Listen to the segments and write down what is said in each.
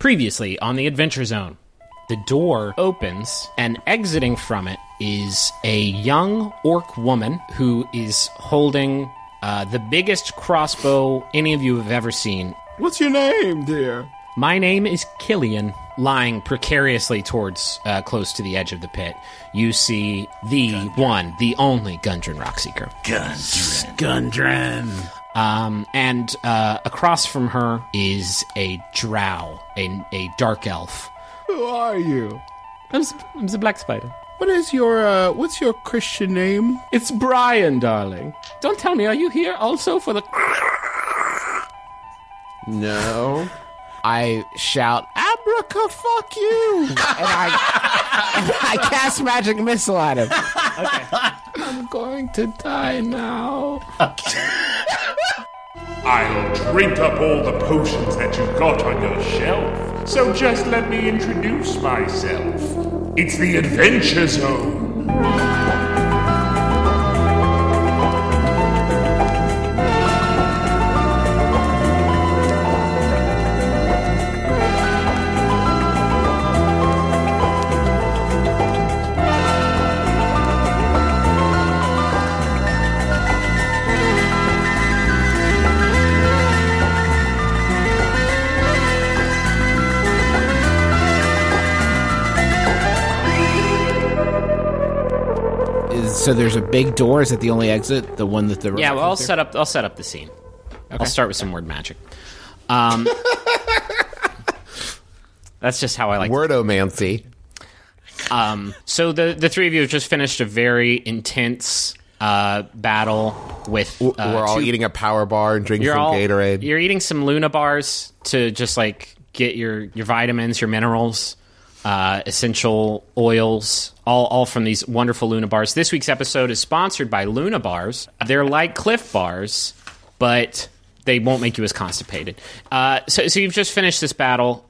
Previously on the Adventure Zone. The door opens, and exiting from it is a young orc woman who is holding the biggest crossbow any of you have ever seen. What's your name, dear? My name is Killian. Lying precariously towards close to the edge of the pit, you see the one, the only Gundren Rockseeker. Gundren. And across from her is a drow, a dark elf. Who are you? I'm the Black Spider. What is your, what's your Christian name? It's Brian, darling. Don't tell me, are you here also for the... No. I shout, Abraca, fuck you! and I cast magic missile at him. Okay. I'm going to die now. I'll drink up all the potions that you've got on your shelf, so just let me introduce myself. It's the Adventure Zone. So there's a big door. Is it the only exit? The one that the yeah? Well, I'll set up the scene. Okay. I'll start with some word magic. That's just how I like wordomancy. So the three of you have just finished a very intense battle with. We're all eating a power bar and drinking some Gatorade. You're eating some Luna bars to just like get your vitamins, your minerals. Essential oils, all from these wonderful Luna bars. This week's episode is sponsored by Luna bars. They're like Cliff bars, but they won't make you as constipated. So you've just finished this battle.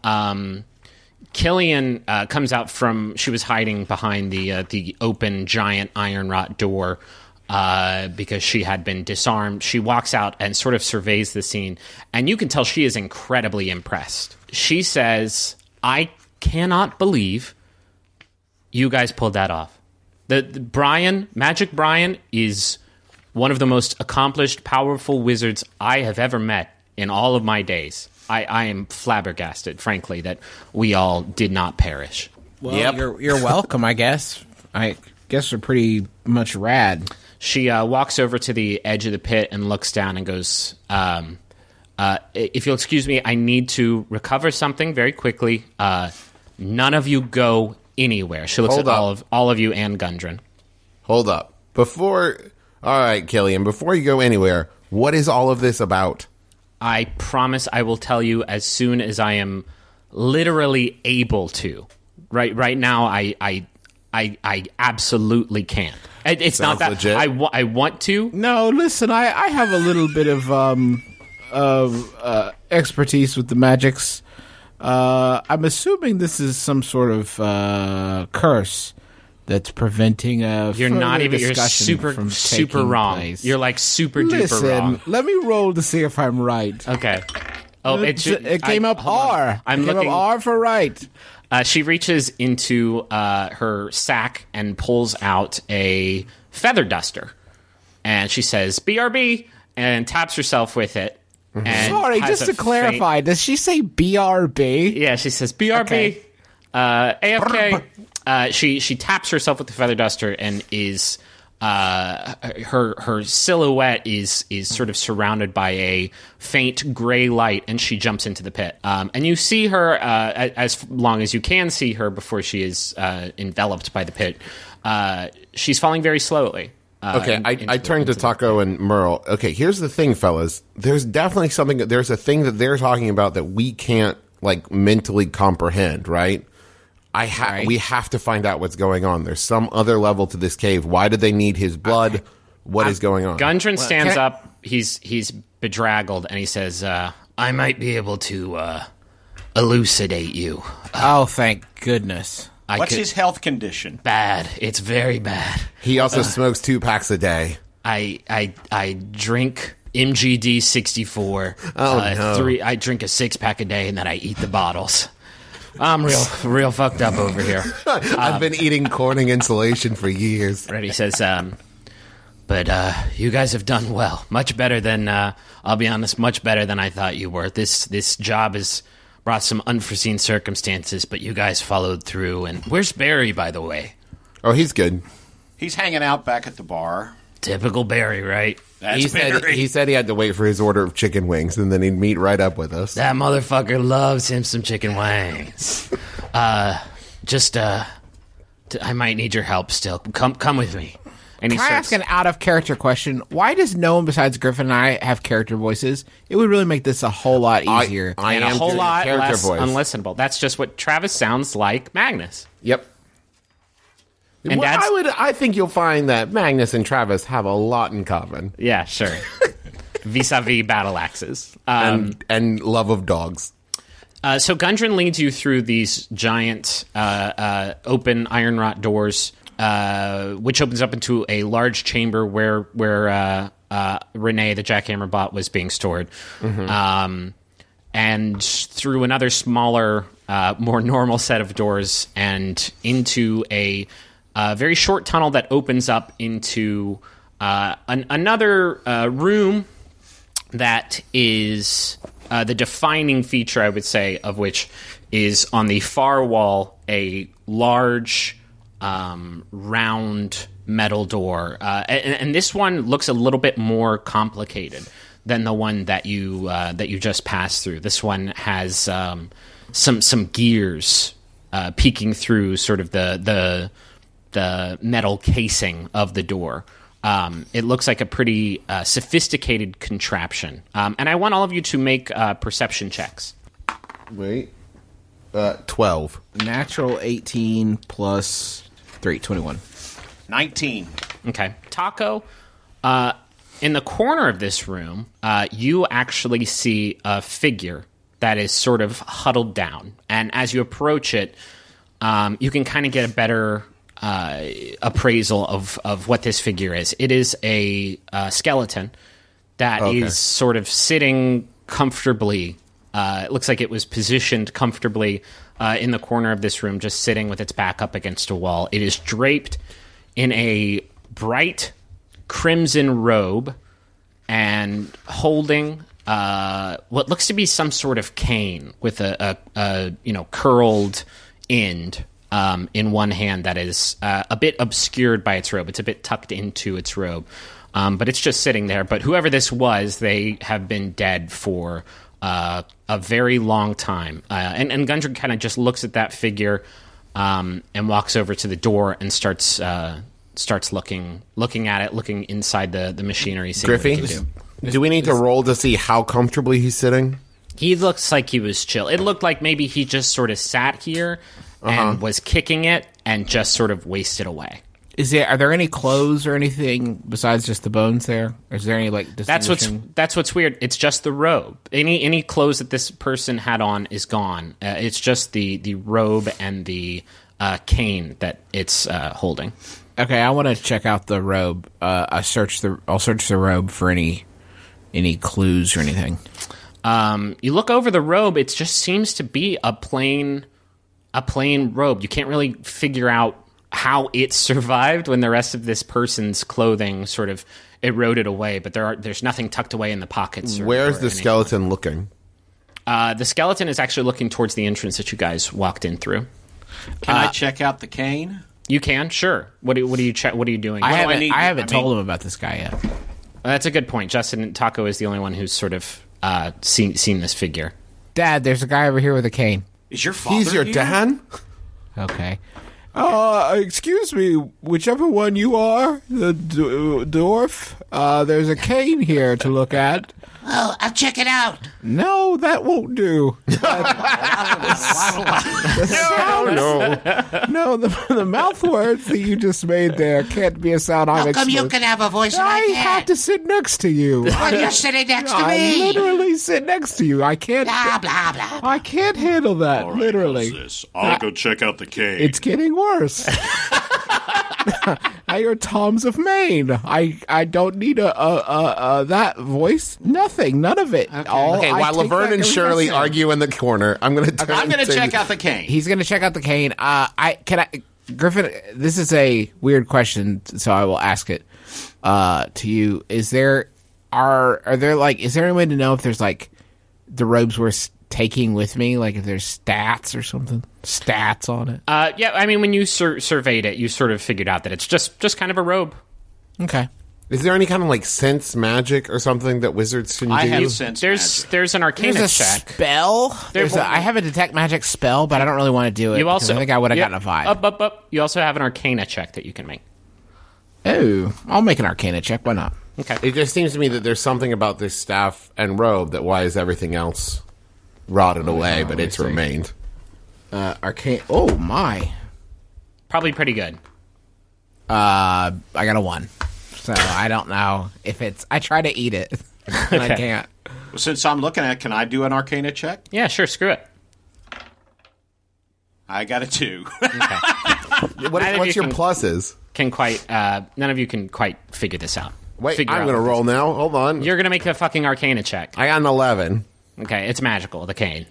Killian comes out from... She was hiding behind the open giant iron wrought door because she had been disarmed. She walks out and sort of surveys the scene, and you can tell she is incredibly impressed. She says, I cannot believe you guys pulled that off. The Brian, Magic Brian, is one of the most accomplished, powerful wizards I have ever met in all of my days. I am flabbergasted, frankly, that we all did not perish. Well, yep. You're welcome, I guess. I guess we're pretty much rad. She walks over to the edge of the pit and looks down and goes, if you'll excuse me, I need to recover something very quickly. None of you go anywhere. She looks at all of you and Gundren. Hold up. All right, Killian, before you go anywhere, what is all of this about? I promise I will tell you as soon as I am literally able to. Right now, I absolutely can't. It's Sounds not that legit. I want to. No, listen, I have a little bit of expertise with the magics. I'm assuming this is some sort of curse that's preventing You're not even. You're super wrong. Place. You're like super duper wrong. Let me roll to see if I'm right. Okay. Oh, it came up R. I'm looking up R for right. She reaches into her sack and pulls out a feather duster, and she says "BRB" and taps herself with it. And sorry, just to clarify, does she say BRB? Yeah, she says BRB. Okay. AFK. She taps herself with the feather duster and is her silhouette is sort of surrounded by a faint gray light, and she jumps into the pit. And you see her as long as you can see her before she is enveloped by the pit. She's falling very slowly. Okay, I turned to Taco and Merle. Okay, here's the thing, fellas. There's definitely there's a thing that they're talking about that we can't, like, mentally comprehend, right? We have to find out what's going on. There's some other level to this cave. Why do they need his blood? What is going on? Gundren stands up. He's bedraggled, and he says, I might be able to elucidate you. Oh, thank goodness. What's his health condition? Bad. It's very bad. He also smokes 2 packs a day. I drink MGD 64. Oh, no. I drink a 6-pack a day, and then I eat the bottles. I'm real fucked up over here. I've been eating Corning insulation for years. Reddy says, but you guys have done well. Much better than, I'll be honest, much better than I thought you were. This job has brought some unforeseen circumstances, but you guys followed through. And where's Barry, by the way? Oh, he's good. He's hanging out back at the bar. Typical Barry, right? That's He Barry. said he had to wait for his order of chicken wings, and then he'd meet right up with us. That motherfucker loves him some chicken wings. I might need your help still. Come with me. And he Can I starts, ask an out-of-character question? Why does no one besides Griffin and I have character voices? It would really make this a whole lot easier. I and am a whole doing lot character less voice. unlistenable. That's just what Travis sounds like Magnus. Yep. And Well, Dad's- I think you'll find that Magnus and Travis have a lot in common, Yeah, sure. Vis-a-vis battle axes. and love of dogs. So Gundren leads you through these giant open iron wrought doors, which opens up into a large chamber where Renee, the jackhammer bot, was being stored. And through another smaller, more normal set of doors and into a very short tunnel that opens up into another room that is the defining feature, I would say, of which is on the far wall a large round metal door. And this one looks a little bit more complicated than the one that you just passed through. This one has some gears peeking through sort of the metal casing of the door. It looks like a pretty sophisticated contraption. And I want all of you to make perception checks. Wait. 12. Natural 18 plus 3, 21. 19. Okay. Taco, in the corner of this room, you actually see a figure that is sort of huddled down. And as you approach it, you can kind of get a better appraisal of what this figure is. It is a skeleton that is sort of sitting comfortably. It looks like it was positioned comfortably in the corner of this room, just sitting with its back up against a wall. It is draped in a bright crimson robe and holding what looks to be some sort of cane with a curled end in one hand that is a bit obscured by its robe. It's a bit tucked into its robe, but it's just sitting there. But whoever this was, they have been dead for a very long time. And Gundren kind of just looks at that figure and walks over to the door and starts looking at it, looking inside the machinery. Seeing what he Griffey, can do. do we need to roll to see how comfortably he's sitting? He looks like he was chill. It looked like maybe he just sort of sat here and was kicking it and just sort of wasted away. Are there any clothes or anything besides just the bones there? Or is there any That's what's weird. It's just the robe. Any clothes that this person had on is gone. It's just the robe and the cane that it's holding. Okay, I want to check out the robe. I'll search the robe for any clues or anything. You look over the robe. It just seems to be a plain robe. You can't really figure out how it survived when the rest of this person's clothing sort of eroded away. But there's nothing tucked away in the pockets. Where's the anything. skeleton looking? The skeleton is actually looking towards the entrance that you guys walked in through. Can I check out the cane? You can, sure. What do you check? What are you doing? I I need? haven't I told mean- him about this guy yet. That's a good point. Justin Taco is the only one who's sort of seen this figure. Dad, there's a guy over here with a cane. Is your father He's your here? dad? Okay. Excuse me, whichever one you are, the dwarf, there's a cane here to look at. Oh, I'll check it out. No, that won't do. No, the mouth words that you just made there can't be a sound I'm How come you exposed. can have a voice and I I have can't? to sit next to you. Well, you're sitting next to I me. literally sit next to you. I can't. Blah, blah, blah. I can't handle that. All right, literally, how's this? I'll go check out the cave. it's getting worse. You're Toms of Maine. I don't need a that voice. Nothing. None of it. Okay, while Laverne and Shirley argue in the corner, I'm going to I'm going to check out the cane. He's going to check out the cane. Griffin, this is a weird question, so I will ask it to you. Is there any way to know if there's like the robes worth taking with me, like if there's stats or something, stats on it? Yeah, I mean, when you surveyed it, you sort of figured out that it's just kind of a robe. Okay. Is there any kind of like sense magic or something that wizards can do? I have sense magic. There's an Arcana There's a check. spell. I have a detect magic spell, but I don't really want to do it. You also, I think I would have gotten a vibe. Up. You also have an Arcana check that you can make. Oh, I'll make an Arcana check. Why not? Okay. It just seems to me that there's something about this staff and robe that why is everything else rotted away, but it's remained. Arcana. Oh my. Probably pretty good. I got a 1. So I don't know if it's. I try to eat it, and I can't. Well, since I'm looking at it, can I do an Arcana check? Yeah, sure. Screw it. I got a 2. What's your pluses? None of you can quite figure this out. Wait, I'm going to roll now. Hold on. You're going to make a fucking Arcana check. I got an 11. Okay, it's magical, the cane.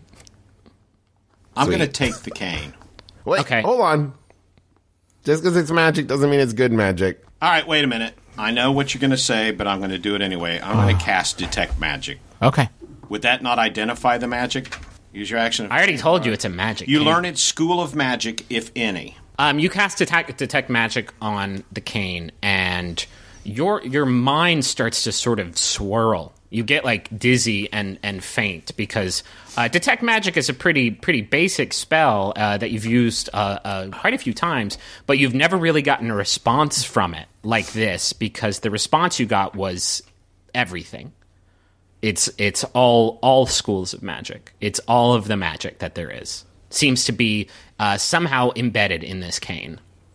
I'm going to take the cane. Wait, Okay. hold on. Just because it's magic doesn't mean it's good magic. All right, wait a minute. I know what you're going to say, but I'm going to do it anyway. I'm going to cast Detect Magic. Okay. Would that not identify the magic? Use your action. I already told you it's a magic You cane. learn at School of Magic, if any. You cast detect magic on the cane, and your mind starts to sort of swirl. You get like dizzy and faint because detect magic is a pretty basic spell that you've used quite a few times, but you've never really gotten a response from it like this because the response you got was everything. It's all schools of magic. It's all of the magic that there is. Seems to be somehow embedded in this cane.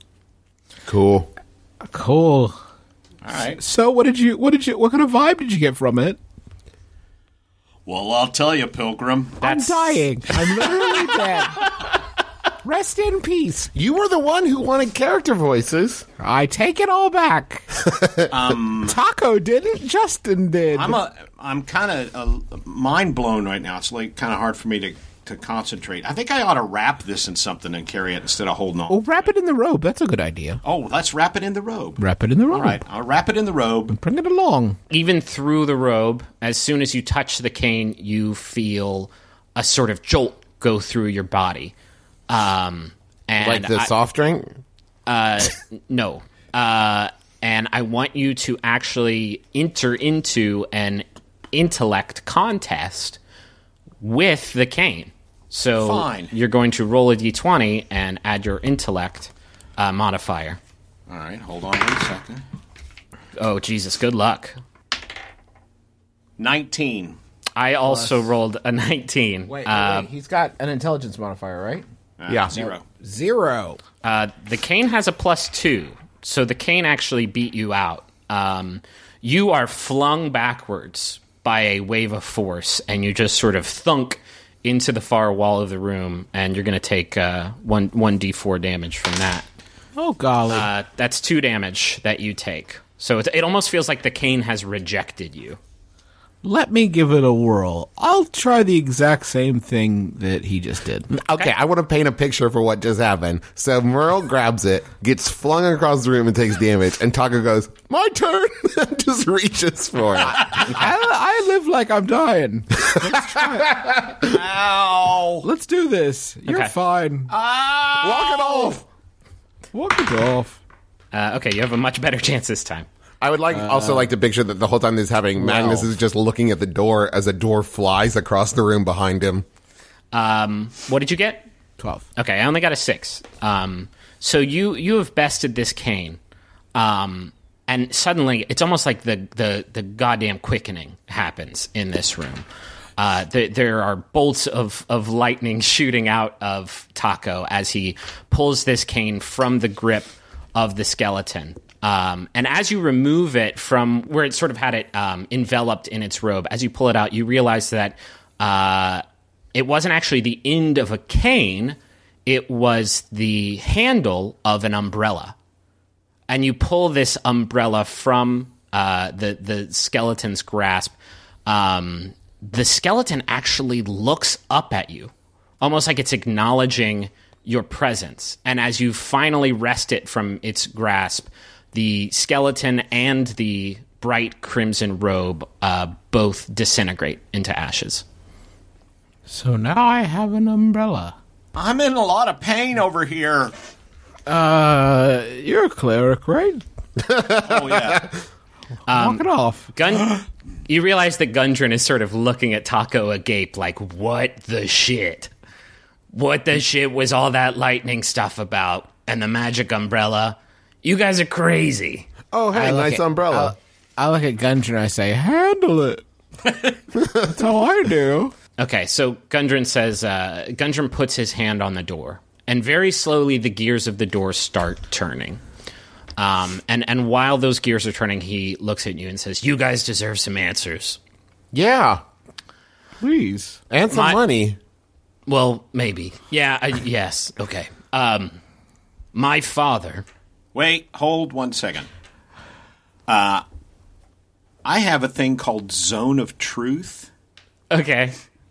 Cool. Cool. All right. So what kind of vibe did you get from it? Well, I'll tell you, Pilgrim. I'm dying. I'm literally dead. Rest in peace. You were the one who wanted character voices. I take it all back. Taco didn't. Justin did. I'm kind of mind blown right now. It's like kind of hard for me to concentrate. I think I ought to wrap this in something and carry it instead of holding on. Oh, wrap it in the robe. That's a good idea. Oh, let's wrap it in the robe. Wrap it in the robe. All right, I'll wrap it in the robe. Bring it along. Even through the robe, as soon as you touch the cane, you feel a sort of jolt go through your body. And Like the soft drink? No. And I want you to actually enter into an intellect contest with the cane. So Fine. You're going to roll a d20 and add your intellect modifier. All right, hold on 1 second. Oh, Jesus, good luck. 19. I also rolled a 19. Wait. He's got an intelligence modifier, right? Yeah. 0. 0. The cane has a +2, so the cane actually beat you out. You are flung backwards by a wave of force, and you just sort of thunk into the far wall of the room, and you're going to take 1d4 damage from that. Oh, golly. That's 2 damage that you take. So it almost feels like the cane has rejected you. Let me give it a whirl. I'll try the exact same thing that he just did. Okay, I want to paint a picture for what just happened. So Merle grabs it, gets flung across the room and takes damage, and Taco goes, "My turn!" and just reaches for it. I live like I'm dying. Let's try it. Ow! Let's do this. You're Okay. fine. Walk it off! Walk it off. Okay, you have a much better chance this time. I would also like to picture that the whole time this is happening, Magnus is just looking at the door as a door flies across the room behind him. What did you get? 12. Okay, I only got a 6. So you have bested this cane, and suddenly it's almost like the goddamn quickening happens in this room. There are bolts of lightning shooting out of Taco as he pulls this cane from the grip of the skeleton. And as you remove it from where it sort of had it enveloped in its robe, as you pull it out, you realize that it wasn't actually the end of a cane. It was the handle of an umbrella. and you pull this umbrella from the skeleton's grasp. The skeleton actually looks up at you, almost like it's acknowledging your presence. And as you finally wrest it from its grasp, the skeleton and the bright crimson robe both disintegrate into ashes. So now I have an umbrella. I'm in a lot of pain over here. You're a cleric, right? Oh, yeah. Walk it off. You realize that Gundren is sort of looking at Taco agape, like, what the shit? What the shit was all that lightning stuff about? And the magic umbrella? You guys are crazy. Oh, hey, nice umbrella. I look at Gundren and I say, handle it. That's how I do. Okay, so Gundren puts his hand on the door, and very slowly the gears of the door start turning. And while those gears are turning, he looks at you and says, you guys deserve some answers. Yeah. Please. And some money. Well, maybe. Yeah, yes, okay. My father... Wait, hold 1 second. I have a thing called Zone of Truth. Okay.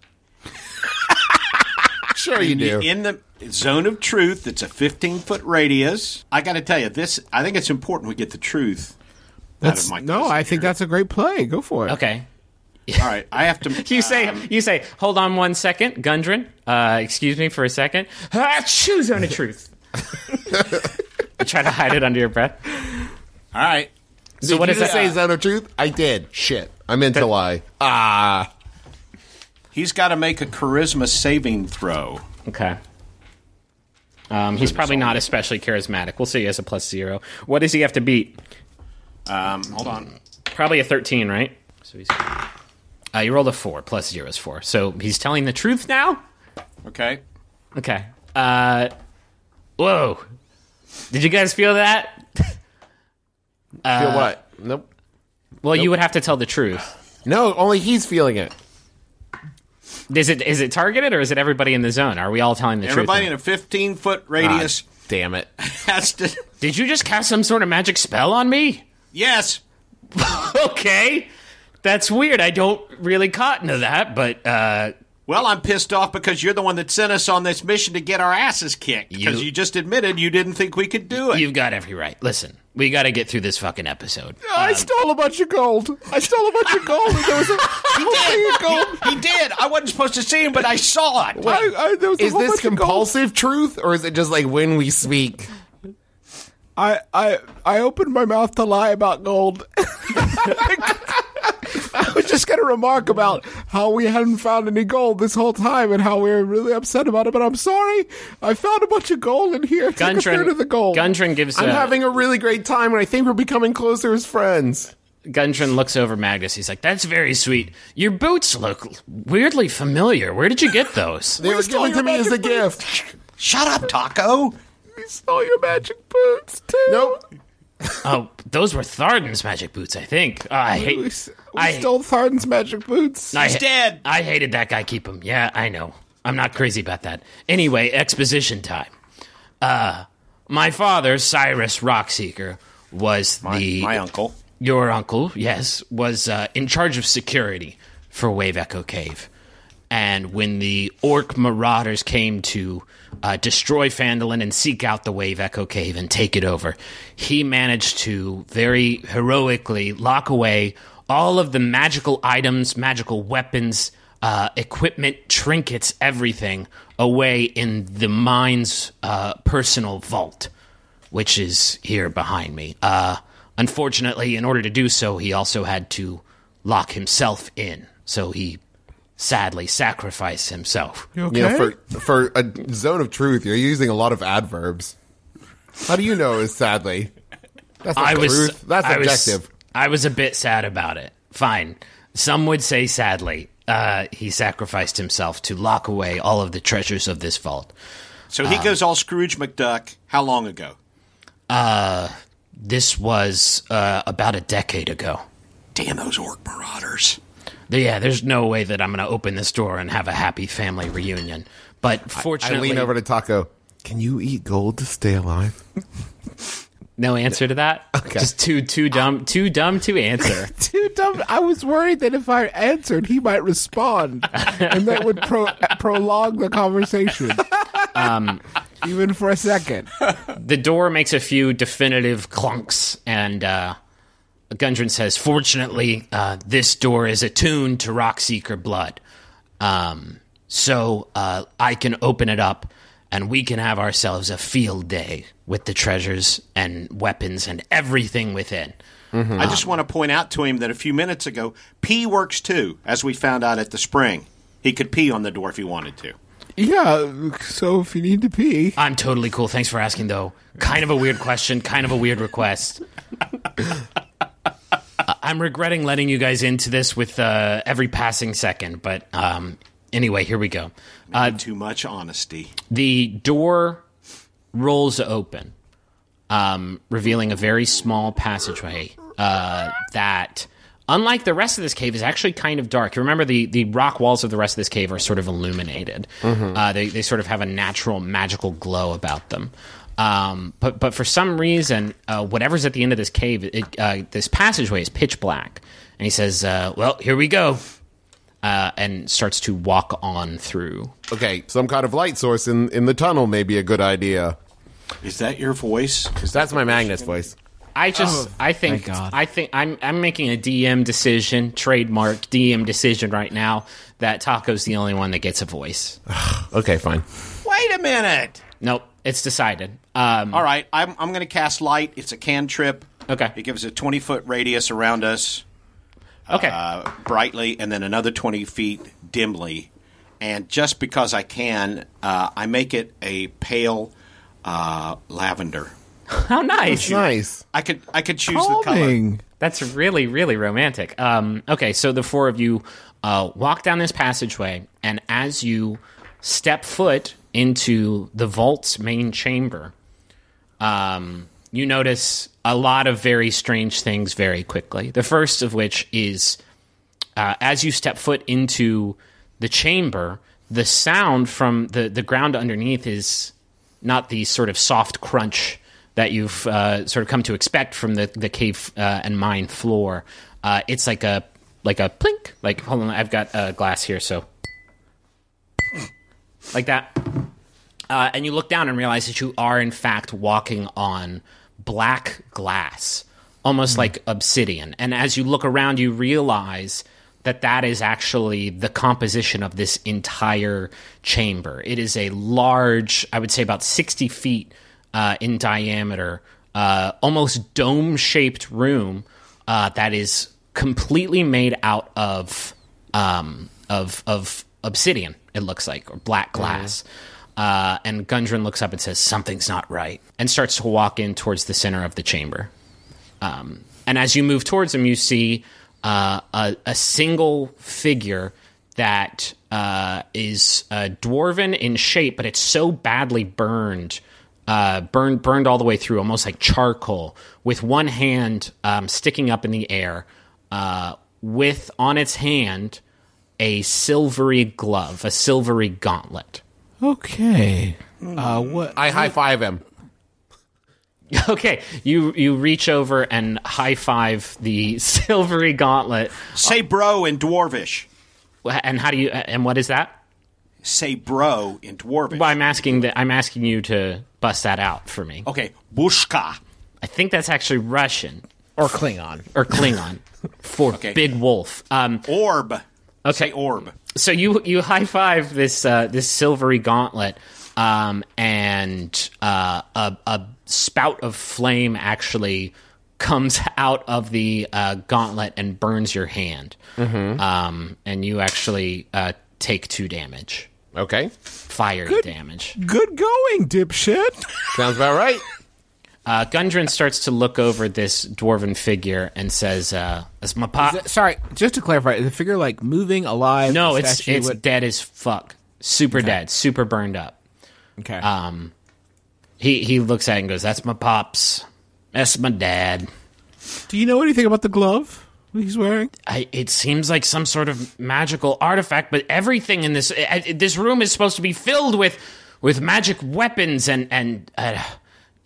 Sure you do. In the Zone of Truth, it's a 15-foot radius. I got to tell you, I think it's important we get the truth out of my cousin I think here. that's a great play. Go for it. Okay. All right, I have to... You say, hold on 1 second, Gundren. Excuse me for a second. Choose Zone of Truth. You try to hide it under your breath. All right. So what Did is you just that? say Zone of Truth? I did. Shit. I meant to lie. He's got to make a charisma saving throw. Okay. He's probably not especially charismatic. We'll say he has a +0. What does he have to beat? Hold on. Probably a 13, right? So he's. You rolled a 4. +0 is 4. So he's telling the truth now? Okay. Okay. Whoa. Did you guys feel that? Feel what? Nope. Well, you would have to tell the truth. No, only he's feeling it. Is it targeted, or is it everybody in the zone? Are we all telling the Everybody truth? in a 15-foot radius Damn it. has to... Did you just cast some sort of magic spell on me? Yes. Okay. That's weird. I don't really cotton to that, but... Well, I'm pissed off because you're the one that sent us on this mission to get our asses kicked. Because you just admitted you didn't think we could do it. You've got every right. Listen, we got to get through this fucking episode. I stole a bunch of gold. And there was a whole thing of gold. He did. I wasn't supposed to see him, but I saw it. There was a Is whole this bunch of gold. compulsive truth, or is it just like when we speak? I opened my mouth to lie about gold. I was just going to remark about how we hadn't found any gold this whole time and how we were really upset about it. But I'm sorry, I found a bunch of gold in here. Take a third of the gold. Gundren gives. I'm having a really great time, and I think we're becoming closer as friends. Gundren looks over Magnus. He's like, "That's very sweet. Your boots look weirdly familiar. Where did you get those?" They were stole given to your me as a magic gift. Shut up, Taco. We stole your magic boots too. Nope. Oh, those were Tharden's magic boots, I think. I hate. We I- stole Tharden's magic boots. He's dead. I hated that guy. Keep him. Yeah, I know. I'm not crazy about that. Anyway, exposition time. My father, Cyrus Rockseeker, was My uncle. Your uncle, yes, was in charge of security for Wave Echo Cave. And when the orc marauders came to destroy Phandalin and seek out the Wave Echo Cave and take it over, he managed to very heroically lock away all of the magical items, magical weapons, equipment, trinkets, everything away in the mine's personal vault, which is here behind me. Unfortunately, in order to do so, he also had to lock himself in. So he sadly sacrificed himself. You okay? You know, for a zone of truth, you're using a lot of adverbs. How do you know it's sadly? That's not truth. That's objective. I was a bit sad about it. Fine. Some would say sadly. He sacrificed himself to lock away all of the treasures of this vault. So he goes all Scrooge McDuck. How long ago? This was about a decade ago. Damn those orc marauders. Yeah, there's no way that I'm going to open this door and have a happy family reunion. But I fortunately... lean over to Taco. Can you eat gold to stay alive? No answer to that? Okay. Just too dumb to answer. Too dumb. I was worried that if I answered, he might respond, and that would prolong the conversation. Even for a second. The door makes a few definitive clunks, and Gundren says, "Fortunately, this door is attuned to Rockseeker blood. So I can open it up, and we can have ourselves a field day with the treasures and weapons and everything within." Mm-hmm. I just want to point out to him that a few minutes ago, pee works too, as we found out at the spring. He could pee on the door if he wanted to. Yeah, so if you need to pee. I'm totally cool. Thanks for asking, though. Kind of a weird question, kind of a weird request. I'm regretting letting you guys into this with every passing second, but anyway, here we go. Too much honesty. The door rolls open, revealing a very small passageway that, unlike the rest of this cave, is actually kind of dark. You remember the rock walls of the rest of this cave are sort of illuminated. Mm-hmm. They sort of have a natural magical glow about them. But for some reason, whatever's at the end of this cave, this passageway is pitch black. And he says, well, here we go. And starts to walk on through. Okay, some kind of light source in the tunnel may be a good idea. Is that your voice? That's my Magnus voice. I think I'm making a DM decision, trademark DM decision right now, that Taco's the only one that gets a voice. Okay, fine. Wait a minute. Nope, it's decided. All right, I'm going to cast light. It's a cantrip. Okay. It gives a 20-foot radius around us. Okay. Brightly, and then another 20 feet dimly. And just because I can, I make it a pale lavender. How nice! That's nice. I could choose the color. That's really, really romantic. Okay, so the four of you walk down this passageway, and as you step foot into the vault's main chamber, you notice a lot of very strange things very quickly. The first of which is, as you step foot into the chamber, the sound from the ground underneath is not the sort of soft crunch that you've sort of come to expect from the cave and mine floor. It's like a plink. Like, hold on, I've got a glass here, so like that. And you look down and realize that you are in fact walking on black glass, almost like obsidian. And as you look around, you realize that is actually the composition of this entire chamber. It is a large, I would say about 60 feet in diameter, almost dome-shaped room that is completely made out of obsidian, it looks like, or black glass. And Gundren looks up and says, "Something's not right," and starts to walk in towards the center of the chamber. And as you move towards him, you see a single figure that is dwarven in shape, but it's so badly burned all the way through, almost like charcoal, with one hand sticking up in the air, with on its hand a silvery glove, a silvery gauntlet. Okay. What? I high five him. Okay, you reach over and high five the silvery gauntlet. Say bro in Dwarvish. And how do you? And what is that? Say bro in Dwarvish. Well, I'm asking you to bust that out for me. Okay, Bushka. I think that's actually Russian Or Klingon. for big wolf. Orb. Okay, Say orb. So you high five this silvery gauntlet, and a spout of flame actually comes out of the gauntlet and burns your hand. Mm-hmm. And you actually take 2 damage. Okay. Fire damage. Good going, dipshit. Sounds about right. Gundren starts to look over this dwarven figure and says, "That's my pop." Sorry, just to clarify, is the figure like moving, alive? No, it's statue? dead as fuck. Super dead. Super burned up. Okay. He looks at it and goes, "That's my pops. That's my dad." Do you know anything about the glove he's wearing? It seems like some sort of magical artifact, but everything in this room is supposed to be filled with magic weapons and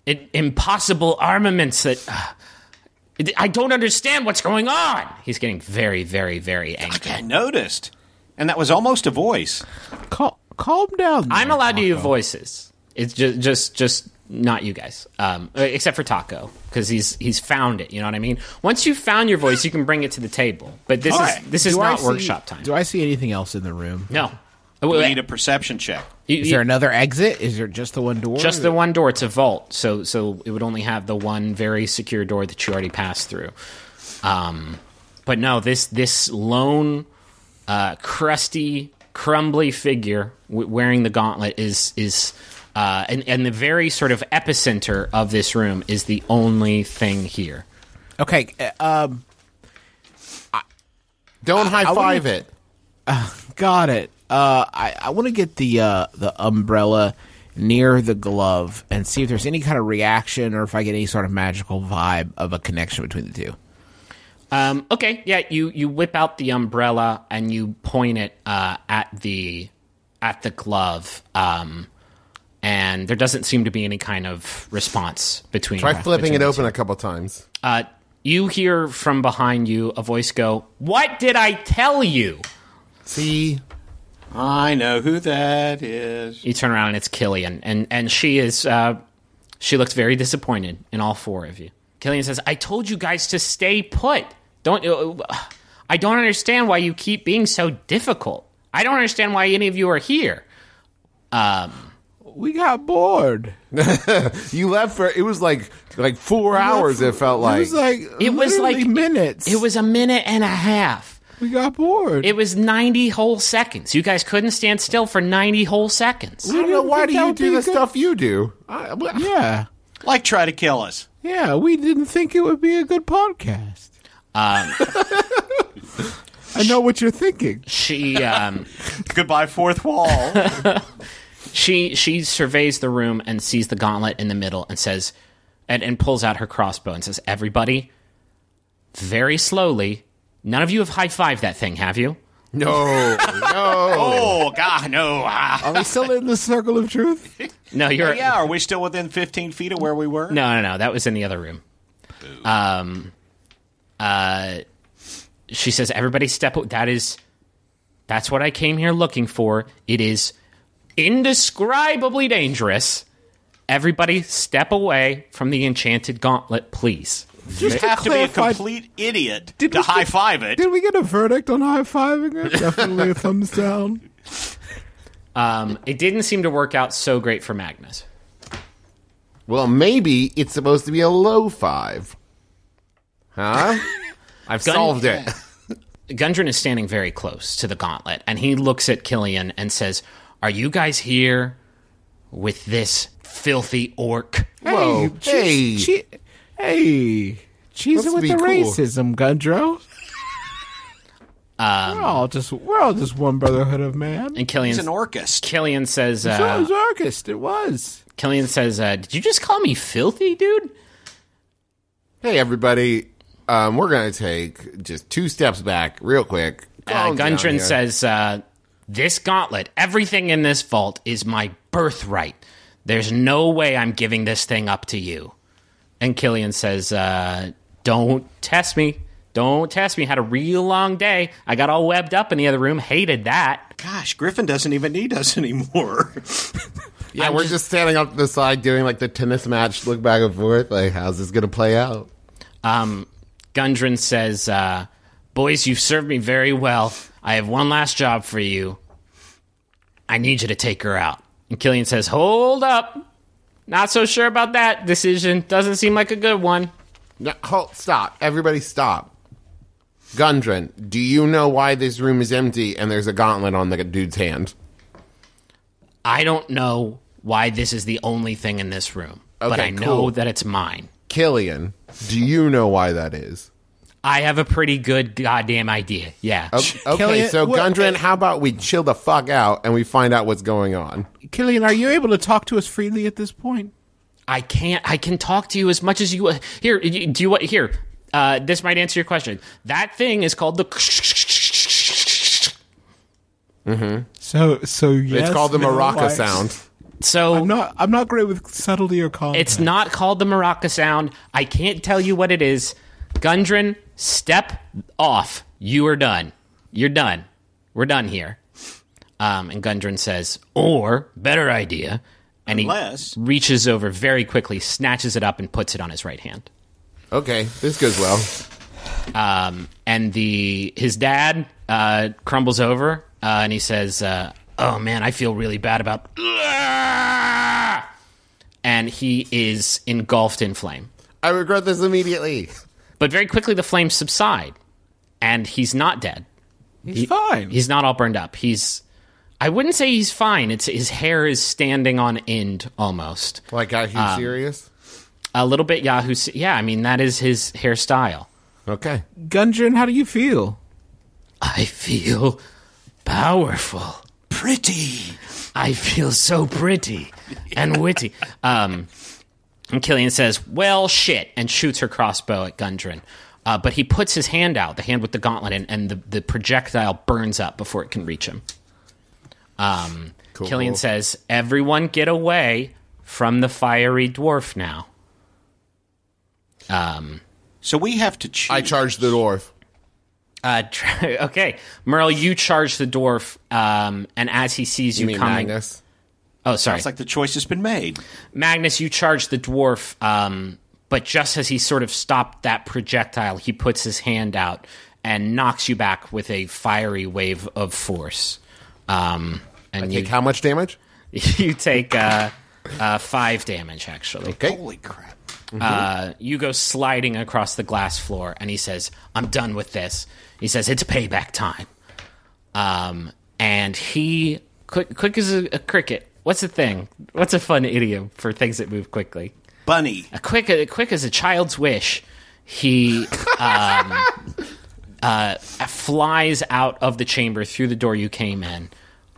impossible armaments that... I don't understand what's going on. He's getting very, very, very angry. I noticed. And that was almost a voice. Calm down. I'm allowed to use voices. It's just not you guys, except for Taco, because he's found it. You know what I mean? Once you've found your voice, you can bring it to the table. But this is not workshop time. Do I see anything else in the room? No. We need a perception check. Is there another exit? Is there just the one door? Just the one door. It's a vault, so it would only have the one very secure door that you already passed through. But no, this lone, crusty, crumbly figure wearing the gauntlet is and the very sort of epicenter of this room is the only thing here. Okay. Don't high five it. Got it. I want to get the umbrella near the glove and see if there's any kind of reaction or if I get any sort of magical vibe of a connection between the two. Okay, yeah, you whip out the umbrella and you point it at the glove, and there doesn't seem to be any kind of response between. Try flipping it the open two. a couple times. You hear from behind you a voice go, "What did I tell you?" See, I know who that is. You turn around and it's Killian, and she is she looks very disappointed in all four of you. Killian says, "I told you guys to stay put. I don't understand why you keep being so difficult. I don't understand why any of you are here." We got bored. you left for it was like 4 hours. It felt like It was like minutes. It was a minute and a half. We got bored. It was 90 whole seconds. You guys couldn't stand still for 90 whole seconds. I don't know, why do you do the stuff you do? Yeah. Like try to kill us. Yeah, we didn't think it would be a good podcast. I know what you're thinking. She Goodbye, fourth wall. she surveys the room and sees the gauntlet in the middle and says, and pulls out her crossbow and says, "Everybody, very slowly. None of you have high-fived that thing, have you?" No. Oh, God, no. Are we still in the circle of truth? No, you're. Yeah, are we still within 15 feet of where we were? No. That was in the other room. She says, "Everybody step. That's what I came here looking for. It is indescribably dangerous. Everybody step away from the enchanted gauntlet, please." You Just to have to be a clarify, complete idiot did to we high-five it. Did we get a verdict on high-fiving it? Definitely a thumbs down. It didn't seem to work out so great for Magnus. Well, maybe it's supposed to be a low 5. Huh? I've solved it. Gundren is standing very close to the gauntlet, and he looks at Killian and says, "Are you guys here with this filthy orc?" Whoa. Hey. Hey. Cheese it Let's with be the cool. racism, Gundro. We're all just one brotherhood of man. And Killian, He's an orcist. Killian says, So was Arcist. It was. Killian says, "Did you just call me filthy, dude?" Hey, everybody. We're going to take just 2 steps back real quick. Calm down Gundren here. says, "This gauntlet, everything in this vault is my birthright. There's no way I'm giving this thing up to you." And Killian says, "Don't test me. Don't test me. Had a real long day. I got all webbed up in the other room. Hated that." Gosh, Griffin doesn't even need us anymore. Yeah, we're just standing up to the side doing like the tennis match, look back and forth. Like, how's this going to play out? Gundren says, "Boys, you've served me very well. I have one last job for you. I need you to take her out." And Killian says, "Hold up. Not so sure about that decision. Doesn't seem like a good one." No, stop. Everybody stop. Gundren, do you know why this room is empty and there's a gauntlet on the dude's hand? I don't know why this is the only thing in this room, but Okay, I know cool. that it's mine. Killian, do you know why that is? I have a pretty good goddamn idea. Yeah. Okay, Killian, so well, Gundren, how about we chill the fuck out and we find out what's going on? Killian, are you able to talk to us freely at this point? I can't. I can talk to you as much as you. Here, do you what? Here, this might answer your question. That thing is called the. So yes. It's called the no, maraca why- sound. So I'm not great with subtlety or context. it's not called the maraca sound. I can't tell you what it is. Gundren, step off. You are done. You're done. We're done here. And Gundren says, or, better idea. And Unless- he reaches over very quickly, snatches it up, and puts it on his right hand. Okay, this goes well. And his dad crumbles over, and he says, oh, man, I feel really bad about... And he is engulfed in flame. I regret this immediately. But very quickly, the flames subside, and he's not dead. He's fine. He's not all burned up. I wouldn't say he's fine. It's his hair is standing on end almost. Like, are you serious? A little bit Yahoo. Yeah, I mean, that is his hairstyle. Okay. Gundren, how do you feel? I feel powerful. Pretty. I feel so pretty and witty. And Killian says, well, shit, and shoots her crossbow at Gundren. But he puts his hand out, the hand with the gauntlet, and the projectile burns up before it can reach him. Cool. Killian says, everyone get away from the fiery dwarf now. So we have to choose. I charged the dwarf. Okay, Merle, you charge the dwarf, and as he sees you, You mean coming... Magnus? Oh, sorry. It's like the choice has been made. Magnus, you charge the dwarf, but just as he sort of stopped that projectile, he puts his hand out and knocks you back with a fiery wave of force. And I take how much damage? you take 5 damage, actually. Okay. Holy crap. You go sliding across the glass floor, and he says, I'm done with this. He says, it's payback time. And he, quick as a cricket. What's the thing? What's a fun idiom for things that move quickly? Bunny. Quick as a child's wish. He flies out of the chamber through the door you came in.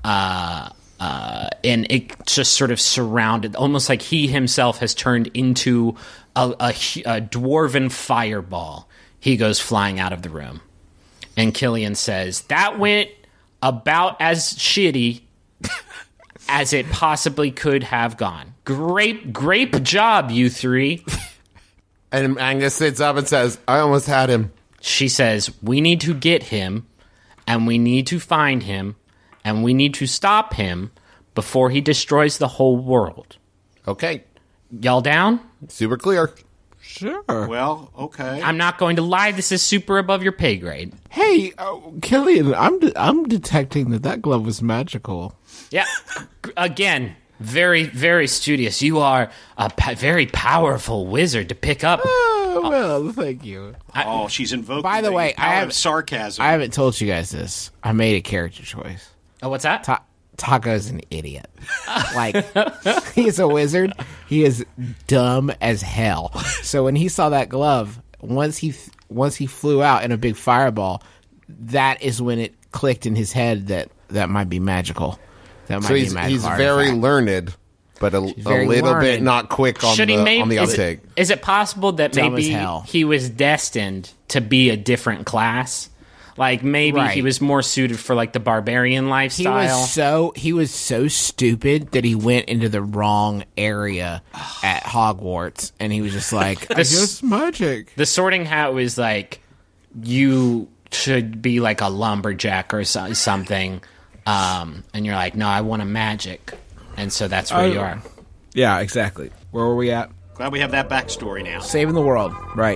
And it just sort of surrounded, almost like he himself has turned into a dwarven fireball. He goes flying out of the room. And Killian says, that went about as shitty as it possibly could have gone. Great job, you three. And Magnus sits up and says, I almost had him. She says, we need to get him, and we need to find him, and we need to stop him before he destroys the whole world. Okay. Y'all down? Super clear. Sure. Well, okay. I'm not going to lie. This is super above your pay grade. Hey, Killian, I'm detecting that glove was magical. Yeah. Again, very, very studious. You are a very powerful wizard to pick up. Well, thank you. She's invoking By the way, power of sarcasm. I haven't told you guys this. I made a character choice. Oh, what's that? Taco's an idiot. Like, he's a wizard. He is dumb as hell. So when he saw that glove, once he flew out in a big fireball, that is when it clicked in his head that might be magical. That might So be a magical he's very artifact. learned, but a very little bit learned. not quick on Should the, he maybe, on the uptake. Is it possible that Dumb maybe as hell. he was destined to be a different class? Like maybe Right. he was more suited for like the barbarian lifestyle. He was so stupid that he went into the wrong area at Hogwarts, and he was just like, "Just magic." The Sorting Hat was like, you should be like a lumberjack or something, and you're like, no, I want a magic, and so that's where you are. Yeah, exactly. Where were we at? Glad we have that backstory now. Saving the world, right?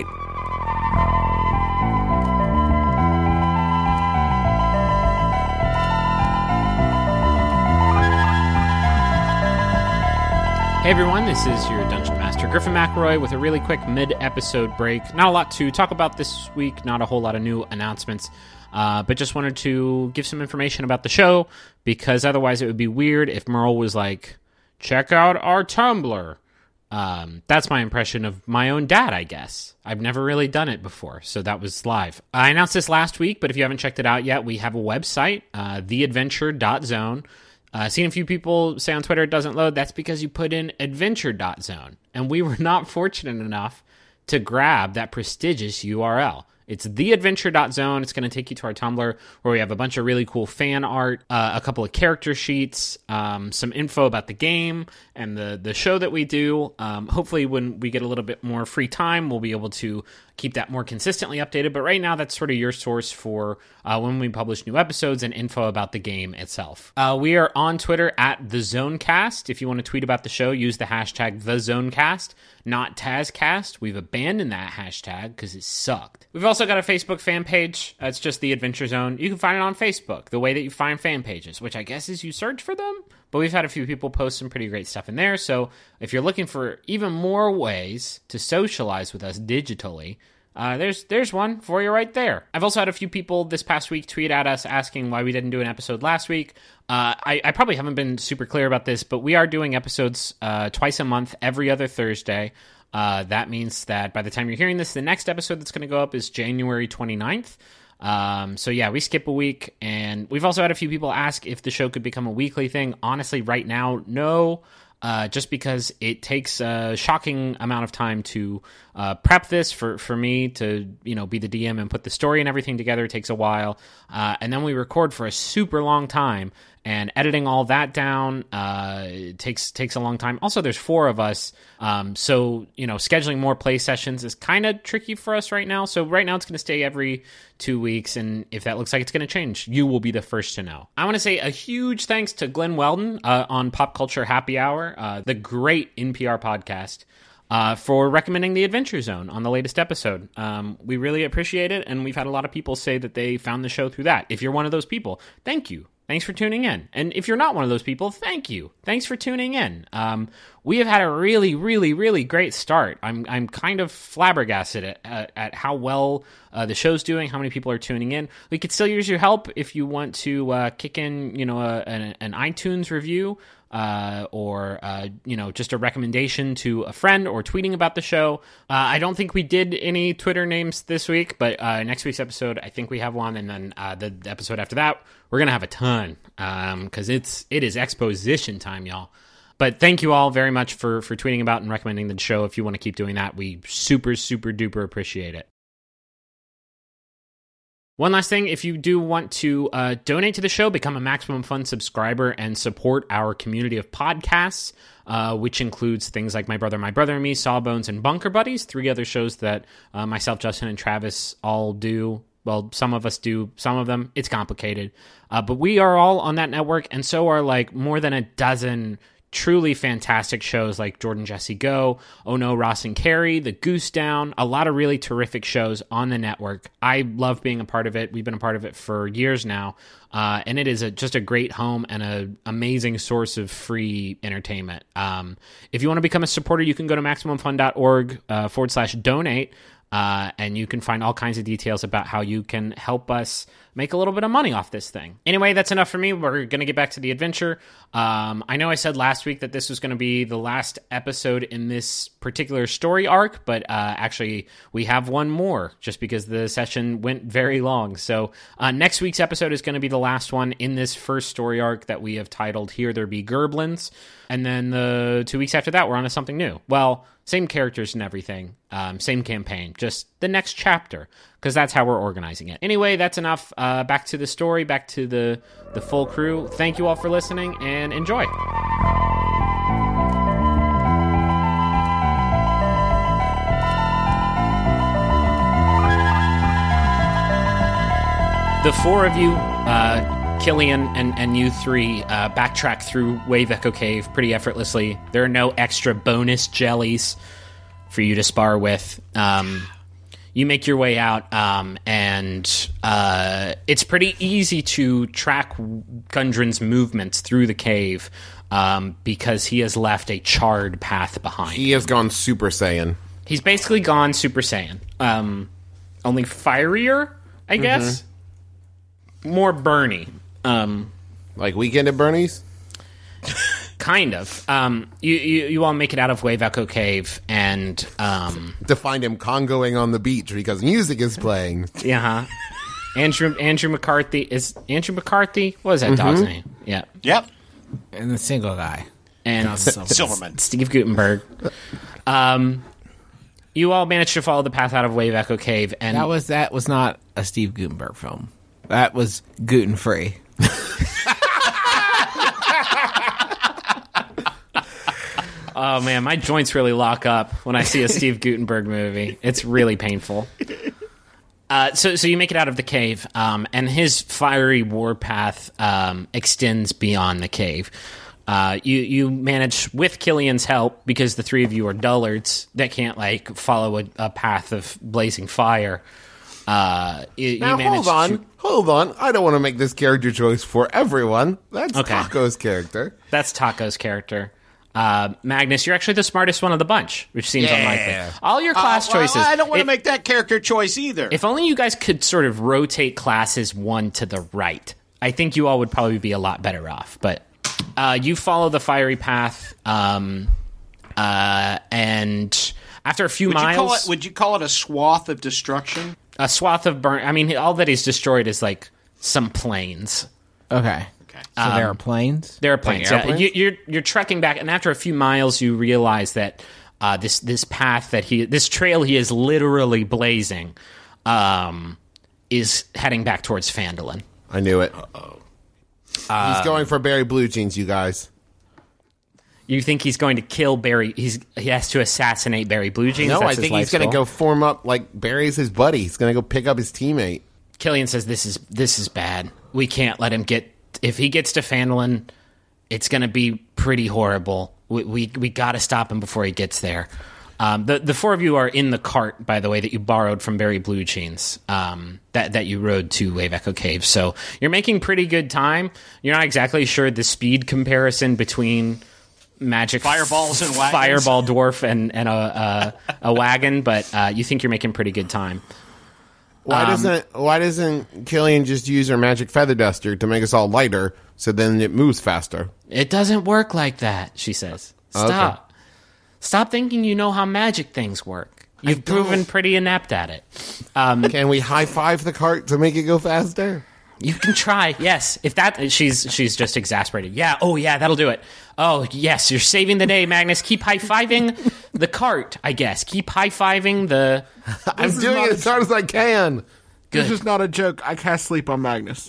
Hey everyone, this is your Dungeon Master Griffin McElroy with a really quick mid-episode break. Not a lot to talk about this week, not a whole lot of new announcements, but just wanted to give some information about the show, because otherwise it would be weird if Merle was like, check out our Tumblr. That's my impression of my own dad, I guess. I've never really done it before, so that was live. I announced this last week, but if you haven't checked it out yet, we have a website, theadventure.zone. Seen a few people say on Twitter it doesn't load. That's because you put in adventure.zone. And we were not fortunate enough to grab that prestigious URL. It's theadventure.zone. It's going to take you to our Tumblr, where we have a bunch of really cool fan art, a couple of character sheets, some info about the game and the show that we do. Hopefully when we get a little bit more free time, we'll be able to keep that more consistently updated. But right now, that's sort of your source for when we publish new episodes and info about the game itself. We are on Twitter at TheZonecast. If you want to tweet about the show, use the hashtag TheZonecast, not TazCast. We've abandoned that hashtag because it sucked. We've also got a Facebook fan page. It's just The Adventure Zone. You can find it on Facebook, the way that you find fan pages, which I guess is you search for them. But we've had a few people post some pretty great stuff in there. So if you're looking for even more ways to socialize with us digitally, there's one for you right there. I've also had a few people this past week tweet at us asking why we didn't do an episode last week. I probably haven't been super clear about this, but we are doing episodes twice a month, every other Thursday. That means that by the time you're hearing this, the next episode that's going to go up is January 29th. So yeah, we skip a week, and we've also had a few people ask if the show could become a weekly thing. Honestly, right now, no. Just because it takes a shocking amount of time to prep this for me to be the DM and put the story and everything together. It takes a while, and then we record for a super long time, and editing all that down takes a long time. Also, there's 4 of us, so scheduling more play sessions is kind of tricky for us right now. So right now it's going to stay every 2 weeks, and if that looks like it's going to change, you will be the first to know. I want to say a huge thanks to Glenn Weldon on Pop Culture Happy Hour, the great NPR podcast, for recommending The Adventure Zone on the latest episode. We really appreciate it, and we've had a lot of people say that they found the show through that. If you're one of those people, thank you. Thanks for tuning in. And if you're not one of those people, thank you. Thanks for tuning in. We have had a really, really, really great start. I'm kind of flabbergasted at how well the show's doing, how many people are tuning in. We could still use your help if you want to kick in, an iTunes review. Or just a recommendation to a friend, or tweeting about the show. I don't think we did any Twitter names this week, but next week's episode, I think we have one, and then the episode after that, we're gonna have a ton, because it is exposition time, y'all. But thank you all very much for tweeting about and recommending the show. If you want to keep doing that, we super, super duper appreciate it. One last thing, if you do want to donate to the show, become a Maximum Fun subscriber and support our community of podcasts, which includes things like My Brother and Me, Sawbones, and Bunker Buddies, 3 other shows that myself, Justin, and Travis all do. Well, some of us do some of them. It's complicated. But we are all on that network, and so are more than a dozen truly fantastic shows like Jordan Jesse Go, Oh No, Ross and Carrie, The Goose Down, a lot of really terrific shows on the network. I love being a part of it. We've been a part of it for years now, and it is just a great home and an amazing source of free entertainment. If you want to become a supporter, you can go to MaximumFun.org/donate, and you can find all kinds of details about how you can help us make a little bit of money off this thing. Anyway, that's enough for me. We're going to get back to the adventure. I know I said last week that this was going to be the last episode in this particular story arc, but actually we have one more just because the session went very long. So next week's episode is going to be the last one in this first story arc that we have titled Here There Be Gerblins. And then the 2 weeks after that, we're on to something new. Well, same characters and everything, same campaign, just the next chapter, because that's how we're organizing it. Anyway, that's enough. Back to the story, back to the full crew. Thank you all for listening, and enjoy. The 4 of you, Killian and you 3, backtrack through Wave Echo Cave pretty effortlessly. There are no extra bonus jellies for you to spar with. You make your way out, and it's pretty easy to track Gundren's movements through the cave, because he has left a charred path behind. He has gone Super Saiyan. He's basically gone Super Saiyan. Only firier, I guess. More Bernie. Like Weekend at Bernie's? Kind of. You all make it out of Wave Echo Cave, and to find him congoing on the beach because music is playing. Yeah. Andrew McCarthy. Is Andrew McCarthy? What is that dog's name? Yeah. Yep. And the single guy. And Silverman. Steve Gutenberg. You all managed to follow the path out of Wave Echo Cave, and That was not a Steve Gutenberg film. That was gluten free. oh man, my joints really lock up when I see a Steve Gutenberg movie. It's really painful. So you make it out of the cave, and his fiery warpath extends beyond the cave. You manage, with Killian's help, because the three of you are dullards that can't follow a path of blazing fire. Hold on. I don't want to make this character choice for everyone. That's Okay. Taco's character. That's Taco's character. Magnus, you're actually the smartest one of the bunch, which seems unlikely. All your class choices. I don't want to make that character choice either. If only you guys could sort of rotate classes one to the right. I think you all would probably be a lot better off. But you follow the fiery path, and after a few miles... Would you call it a swath of destruction? A swath of burn... I mean, all that he's destroyed is, some plains. Okay. So there are planes? There are planes. Like Yeah. You're trekking back, and after a few miles, you realize that this path this trail he is literally blazing, is heading back towards Phandalin. I knew it. He's going for Barry Blue Jeans, you guys. You think he's going to kill Barry? He has to assassinate Barry Blue Jeans. No, That's I think his he's going to life's go goal? form up Barry's his buddy. He's going to go pick up his teammate. Killian says this is bad. We can't let him get. If he gets to Phandalin, it's going to be pretty horrible. We got to stop him before he gets there. The four of you are in the cart, by the way, that you borrowed from Barry Blue Jeans, that you rode to Wave Echo Cave. So you're making pretty good time. You're not exactly sure the speed comparison between magic Fireballs and wagons. Fireball dwarf and a wagon, but you think you're making pretty good time. Why doesn't Killian just use her magic feather duster to make us all lighter, so then it moves faster? It doesn't work like that, she says. Stop. Stop thinking you know how magic things work. You've proven pretty inept at it. Can we high five the cart to make it go faster? You can try, yes. If that, she's just exasperated. Yeah, oh yeah, that'll do it. Oh yes, you're saving the day, Magnus. Keep high-fiving the cart, I guess. Keep high-fiving the... I'm doing it as hard as I can. Good. This is not a joke. I can't sleep on Magnus.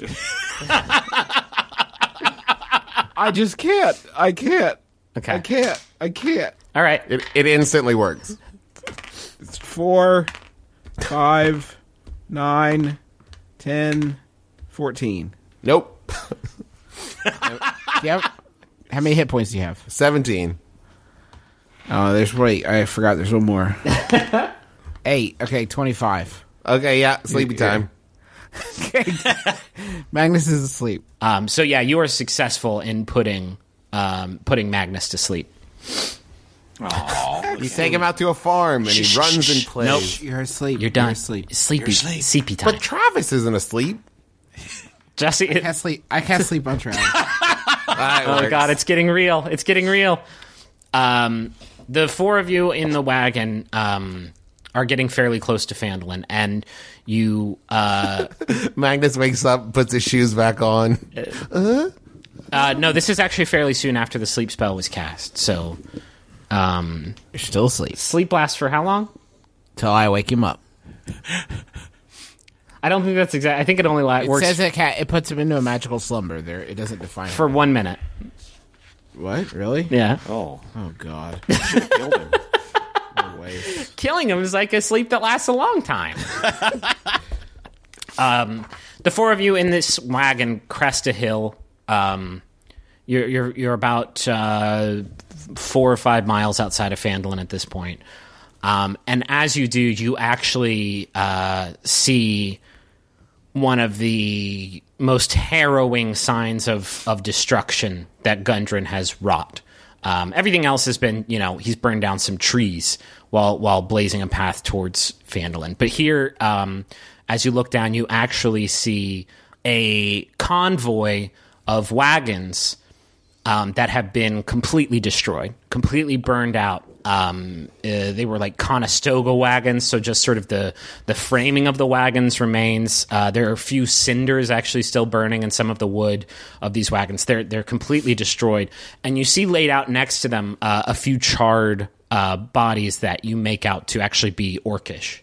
I just can't. I can't. Okay. I can't. All right. It instantly works. It's 4, 5, 9, 10, 14. Nope. Yep. How many hit points do you have? 17. Oh, I forgot there's one more. 8. Okay, 25. Okay, yeah, sleepy time. Magnus is asleep. So yeah, you are successful in putting Magnus to sleep. You take him out to a farm, and he runs and plays. Nope. You're asleep. You're done. asleep. Sleepy time. But Travis isn't asleep. Jesse, I can't sleep on Travis. oh god, it's getting real. It's getting real. The four of you in the wagon are getting fairly close to Phandalin, and you... Magnus wakes up, puts his shoes back on. no, this is actually fairly soon after the sleep spell was cast, so... You're still asleep. Sleep lasts for how long? Till I wake him up. I don't think that's exact. I think it only It works says it puts him into a magical slumber. There, it doesn't define for 1 minute. What? Really? Yeah. Oh, God. killed him. No way. Killing him is like a sleep that lasts a long time. The four of you in this wagon crest a hill. You're about 4 or 5 miles outside of Phandalin at this point. And as you do, you actually see one of the most harrowing signs of destruction that Gundren has wrought. Everything else has been, he's burned down some trees while blazing a path towards Phandalin. But here, as you look down, you actually see a convoy of wagons that have been completely destroyed, completely burned out. They were like Conestoga wagons, so just sort of the framing of the wagons remains. There are a few cinders actually still burning in some of the wood of these wagons. They're completely destroyed, and you see laid out next to them a few charred bodies that you make out to actually be orcish.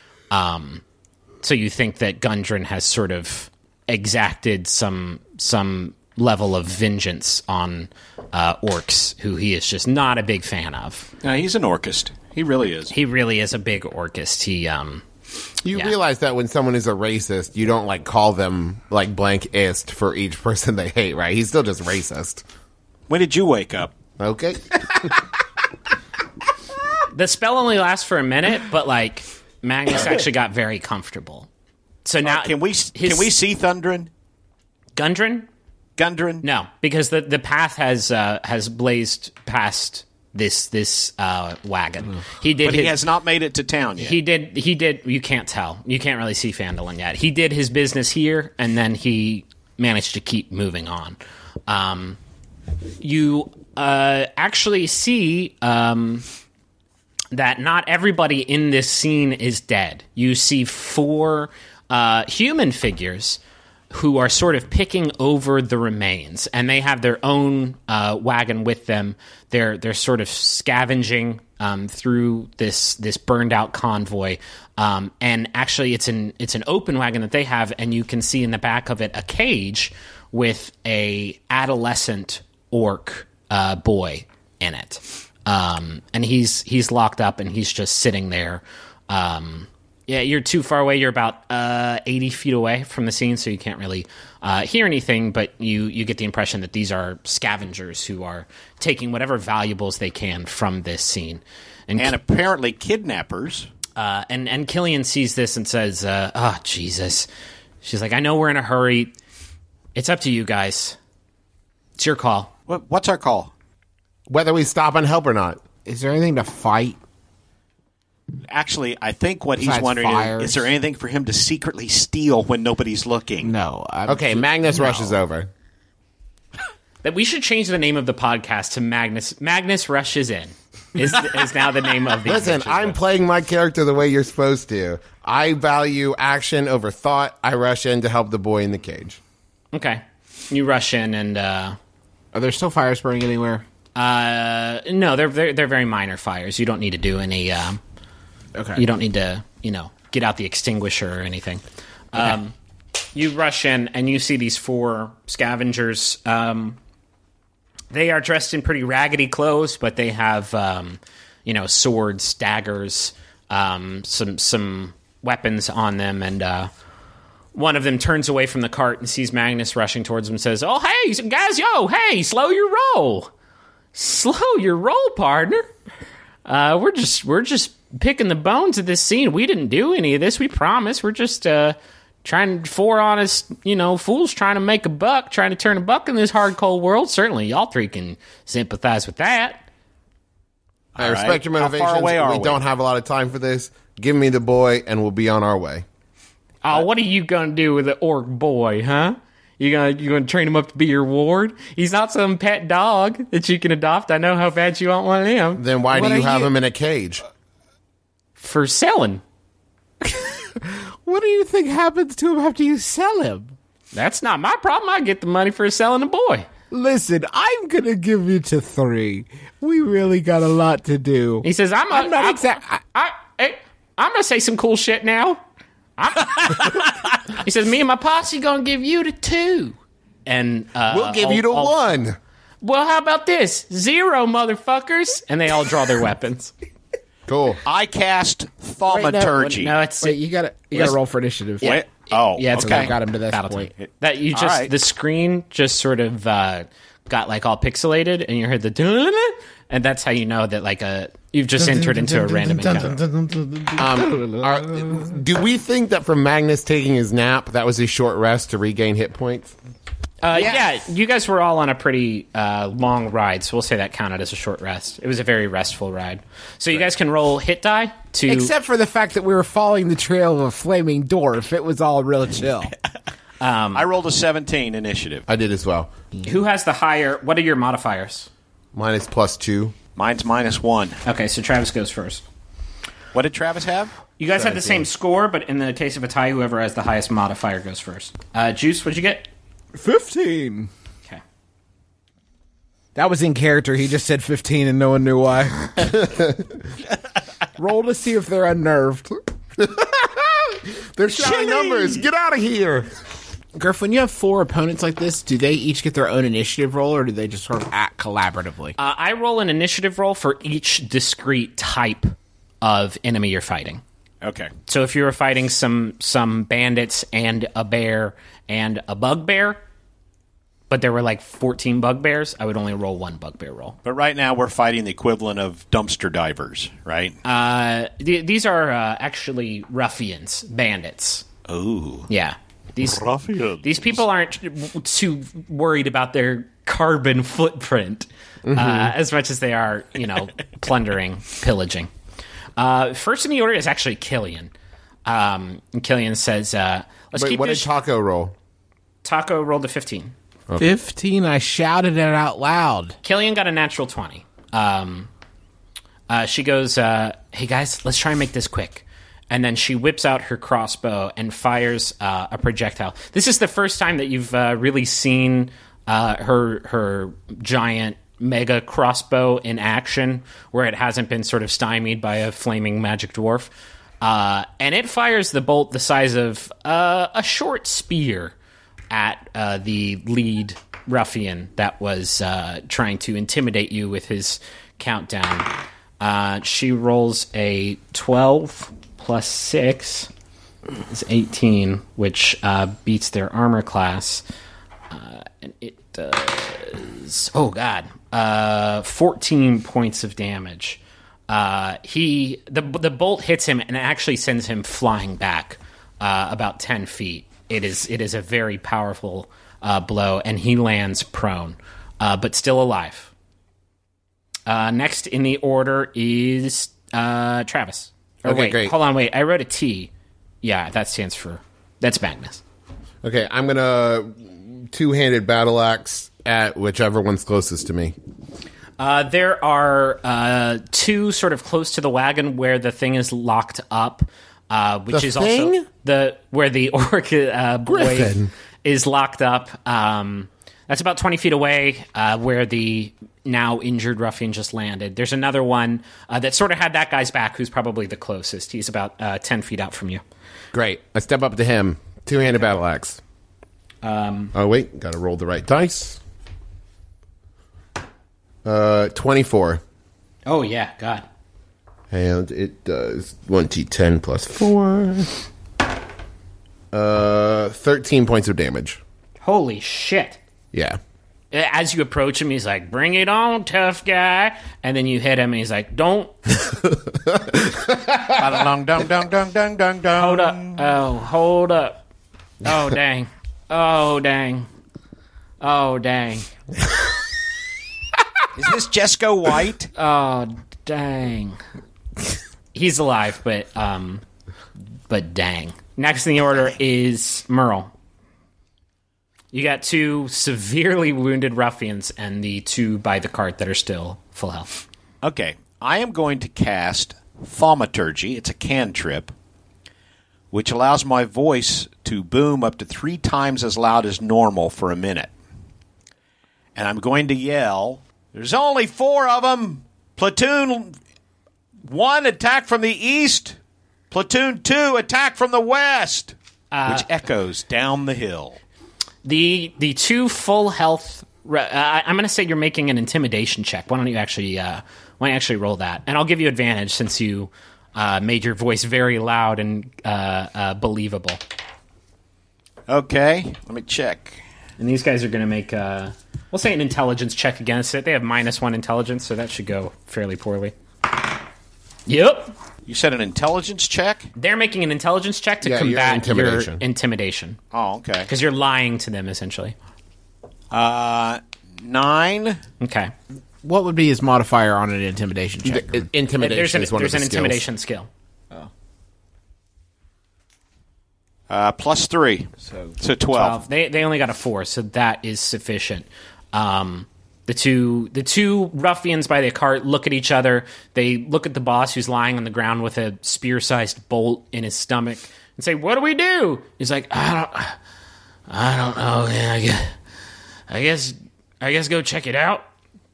So you think that Gundren has sort of exacted some level of vengeance on orcs, who he is just not a big fan of. No, he's an orcist. He really is. He really is a big orcist. He You realize that when someone is a racist, you don't like call them like blankist for each person they hate, right? He's still just racist. When did you wake up? Okay. the spell only lasts for a minute, but like Magnus actually got very comfortable. So now Can we see Thundrin? Gundren? Gundren? No, because the path has blazed past this wagon. He did. But he has not made it to town yet. He did. You can't tell. You can't really see Phandalin yet. He did his business here, and then he managed to keep moving on. You actually see that not everybody in this scene is dead. You see 4 human figures who are sort of picking over the remains, and they have their own wagon with them. They're sort of scavenging through this burned out convoy, and actually it's an open wagon that they have, and you can see in the back of it a cage with a adolescent orc boy in it, and he's locked up and he's just sitting there. Yeah, you're too far away. You're about 80 feet away from the scene, so you can't really hear anything, but you get the impression that these are scavengers who are taking whatever valuables they can from this scene. And apparently kidnappers. And Killian sees this and says, oh, Jesus. She's like, I know we're in a hurry. It's up to you guys. It's your call. What's our call? Whether we stop and help or not. Is there anything to fight? Actually, I think what he's Besides wondering fires? is there anything for him to secretly steal when nobody's looking? No. Okay, Magnus rushes over. That we should change the name of the podcast to Magnus Rushes In. Is now the name of the Listen, I'm playing my character the way you're supposed to. I value action over thought. I rush in to help the boy in the cage. Okay. You rush in and... Are there still fires burning anywhere? no, they're very minor fires. You don't need to do any... Okay. You don't need to, get out the extinguisher or anything. Okay. You rush in and you see these 4 scavengers. They are dressed in pretty raggedy clothes, but they have, swords, daggers, some weapons on them. And one of them turns away from the cart and sees Magnus rushing towards him and says, "Oh, hey, guys, hey, slow your roll. Slow your roll, partner. We're just picking the bones of this scene. We didn't do any of this. We promise. We're just 4 honest, fools trying to make a buck, trying to turn a buck in this hard, cold world. Certainly, y'all 3 can sympathize with that." I respect your motivations. How far away are we? Don't have a lot of time for this. Give me the boy, and we'll be on our way. Oh, what are you gonna do with the orc boy, huh? You gonna train him up to be your ward? He's not some pet dog that you can adopt. I know how bad you want one of them. Then why do you have him in a cage? For selling. What do you think happens to him after you sell him? That's not my problem. I get the money for selling a boy. Listen, I'm going to give you to 3. We really got a lot to do. He says, I'm going to say some cool shit now. He says, me and my posse going to give you to 2. And We'll give you to 1. Well, how about this? 0, motherfuckers. And they all draw their weapons. Cool. I cast Thaumaturgy. No, it's... Wait, you got to roll for initiative. Wait. Oh, yeah, it's Okay, I okay. got him to this Battle point. time. That you just right. the screen just sort of got like all pixelated, and you heard the dun, and that's how you know that like you've just entered into a random encounter. Do we think that from Magnus taking his nap, that was a short rest to regain hit points? Yeah, you guys were all on a pretty long ride, so we'll say that counted as a short rest. It was a very restful ride. So you guys can roll hit die to... Except for the fact that we were following the trail of a flaming dwarf. It was all real chill. I rolled a 17 initiative. I did as well. Who has the higher... What are your modifiers? Mine is +2. Mine's -1. Okay, so Travis goes first. What did Travis have? You guys had the same score, but in the case of a tie, whoever has the highest modifier goes first. Juice, what'd you get? 15. Okay. That was in character. He just said 15 and no one knew why. Roll to see if they're unnerved. They're shouting numbers. Get out of here. Griff, when you have 4 opponents like this, do they each get their own initiative roll, or do they just sort of act collaboratively? I roll an initiative roll for each discrete type of enemy you're fighting. Okay. So if you were fighting some bandits and a bear and a bugbear, but there were like 14 bugbears, I would only roll 1 bugbear roll. But right now we're fighting the equivalent of dumpster divers, right? These are actually ruffians, bandits. Ooh. Yeah. Ruffians. These people aren't too worried about their carbon footprint as much as they are, plundering, pillaging. First in the order is actually Killian. And Killian says, let's Wait, keep what this... did Taco roll? Taco rolled a 15. 15, I shouted it out loud. Killian got a natural 20. She goes, hey guys, let's try and make this quick. And then she whips out her crossbow and fires a projectile. This is the first time that you've really seen her giant mega crossbow in action, where it hasn't been sort of stymied by a flaming magic dwarf. And it fires the bolt the size of a short spear at the lead ruffian that was trying to intimidate you with his countdown. She rolls a 12 plus 6 is 18, which beats their armor class. And it does... Oh, God. 14 points of damage. The bolt hits him and actually sends him flying back about 10 feet. It is a very powerful blow, and he lands prone, but still alive. Next in the order is Travis. Okay, great. Hold on, wait. I wrote a T. Yeah, that stands for... That's Magnus. Okay, I'm going to two-handed battle axe at whichever one's closest to me. There are 2 sort of close to the wagon where the thing is locked up, which The is thing? also where the orc boy Griffin. is locked up. That's about 20 feet away, where the now injured ruffian just landed. There's another one that sort of had that guy's back, who's probably the closest. He's about 10 feet out from you. Great. I step up to him. Two-handed battle axe. Oh, wait. Got to roll the right dice. 24. Oh, yeah, God. And it does 1d10 plus 4. 13 points of damage. Holy shit. Yeah. As you approach him, he's like, bring it on, tough guy. And then you hit him, and he's like, don't. Hold up. Oh, hold up. Oh, dang. Oh, dang. Oh, dang. Is this Jesco White? Oh, dang. He's alive, but dang. Next in the order is Merle. You got 2 severely wounded ruffians and the 2 by the cart that are still full health. Okay, I am going to cast Thaumaturgy. It's a cantrip, which allows my voice to boom up to 3 times as loud as normal for a minute. And I'm going to yell, there's only 4 of them! Platoon 1, attack from the east! Platoon 2, attack from the west! Which echoes down the hill. The 2 full health... I'm going to say you're making an intimidation check. Why don't you actually roll that? And I'll give you advantage since you made your voice very loud and believable. Okay, let me check. And these guys are going to make, we'll say an intelligence check against it. They have -1 intelligence, so that should go fairly poorly. Yep. You said an intelligence check? They're making an intelligence check to Yeah, combat your your intimidation. intimidation. Oh, okay. Because you're lying to them, essentially. 9. Okay. What would be his modifier on an intimidation check? Intimidation is one of There's the an skills. intimidation skill. Plus 3. So 12. They only got a 4, so that is sufficient. The two ruffians by the cart look at each other. They look at the boss who's lying on the ground with a spear-sized bolt in his stomach and say, "What do we do?" He's like, "I don't know. Yeah, I guess go check it out."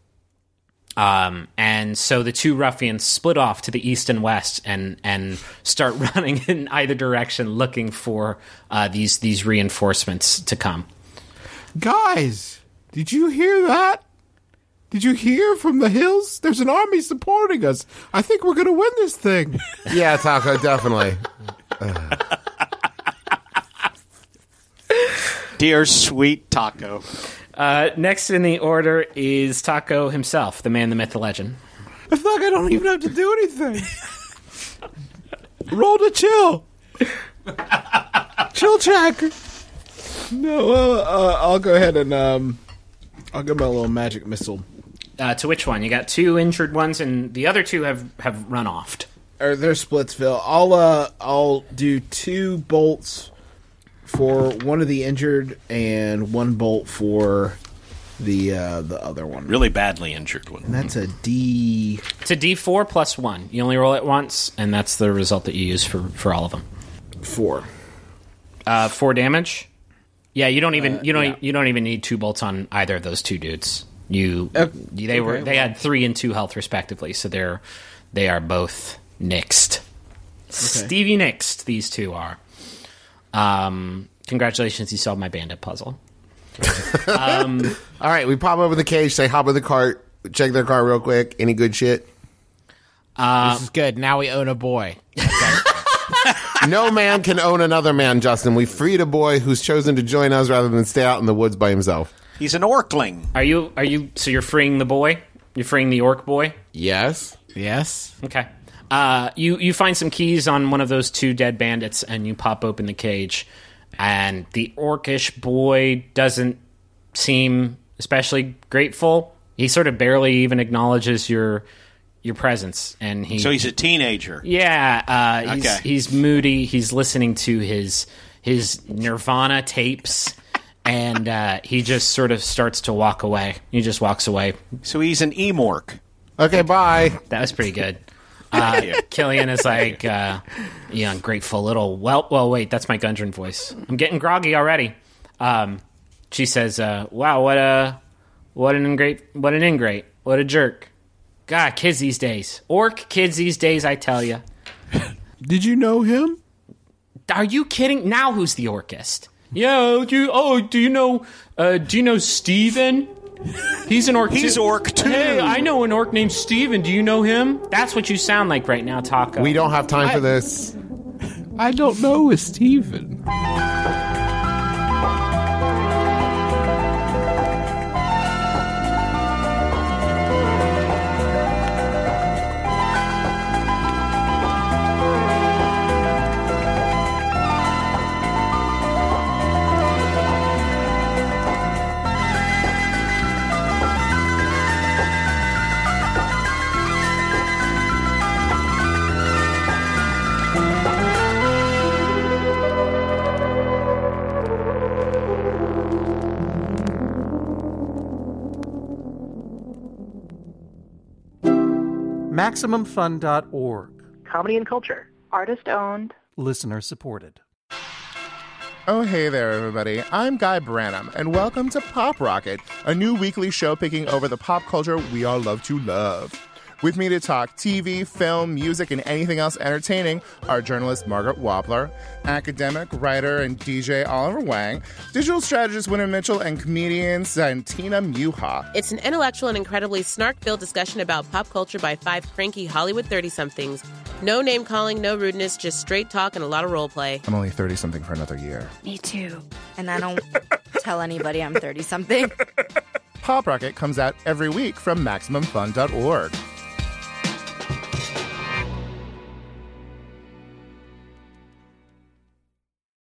And so the two ruffians split off to the east and west and start running in either direction looking for these reinforcements to come. Guys, did you hear that? Did you hear from the hills? There's an army supporting us. I think we're going to win this thing. Yeah, Taco, definitely. Dear sweet Taco. Next in the order is Taco himself, the man, the myth, the legend. I feel like I don't even have to do anything. Roll to chill. Chill check. No, well, I'll go ahead and I'll give my little magic missile. To which one? You got two injured ones, and the other two have run off. Or they're Splitsville. I'll do 2 bolts for one of the injured and 1 bolt for the other one. Really badly injured one. And that's a D. It's a D4 plus 1. You only roll it once, and that's the result that you use for all of them. 4. 4 damage. Yeah, you don't even need 2 bolts on either of those two dudes. They had 3 and 2 health respectively, so they are both nixed. Okay. Stevie nixed. These two are. Congratulations, you solved my bandit puzzle. All right, we pop over the cage, say hop in the cart, check their car real quick. Any good shit? This is good. Now we own a boy. No man can own another man, Justin. We freed a boy who's chosen to join us rather than stay out in the woods by himself. He's an orkling. Are you? So you're freeing the boy? You're freeing the orc boy? Yes. Yes. Okay. You find some keys on one of those 2 dead bandits, and you pop open the cage. And the orcish boy doesn't seem especially grateful. He sort of barely even acknowledges your presence, and so he's a teenager. Yeah. Okay. He's moody. He's listening to his Nirvana tapes. And he just sort of starts to walk away. He just walks away. So he's an Emork. Okay, bye. That was pretty good. Killian is like, ungrateful little. Well, wait, that's my Gundren voice. I'm getting groggy already. She says, "Wow, what an ingrate, what a jerk. God, kids these days, orc kids these days, I tell you." Did you know him? Are you kidding? Now who's the orcist? Yeah. Do you know Steven? He's an orc. He's orc too. Hey, I know an orc named Steven. Do you know him? That's what you sound like right now, Taco. We don't have time for this. I don't know a Steven. MaximumFun.org. Comedy and culture. Artist owned. Listener supported. Oh, hey there, everybody. I'm Guy Branum, and welcome to Pop Rocket, a new weekly show picking over the pop culture we all love to love. With me to talk TV, film, music, and anything else entertaining are journalist Margaret Wappler, academic, writer, and DJ Oliver Wang, digital strategist Winter Mitchell, and comedian Santina Muha. It's an intellectual and incredibly snark-filled discussion about pop culture by 5 cranky Hollywood 30-somethings. No name-calling, no rudeness, just straight talk and a lot of role play. I'm only 30-something for another year. Me too. And I don't tell anybody I'm 30-something. Pop Rocket comes out every week from MaximumFun.org.